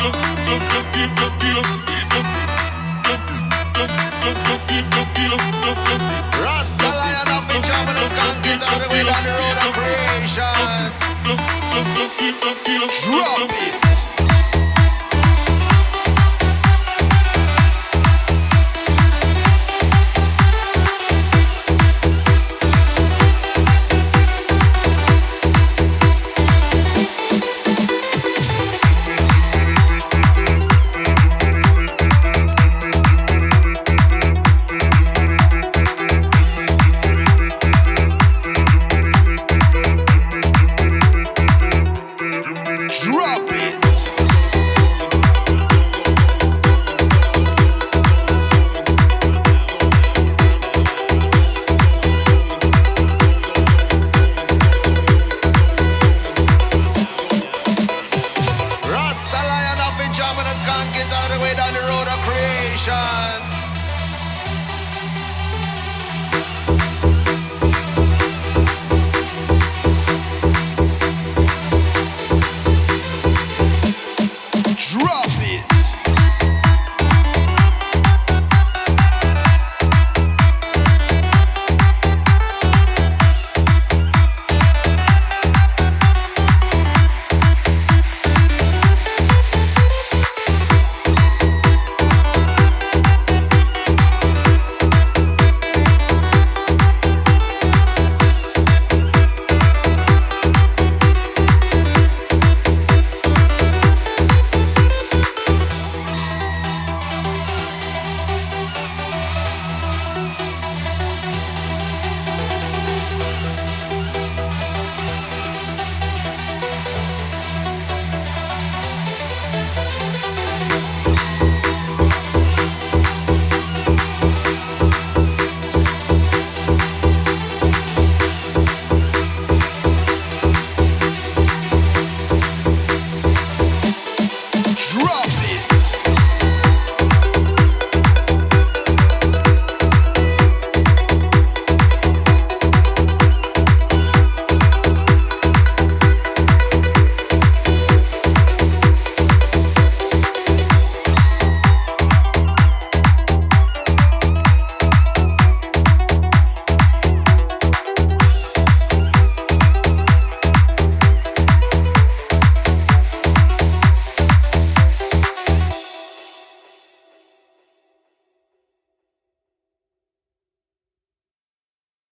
Rasta lion of a job and it's can't get all the way down the road of creation. Drop it. Drop it. Rasta lion of a job and it's can't get all the way down the road of creation. Drop it.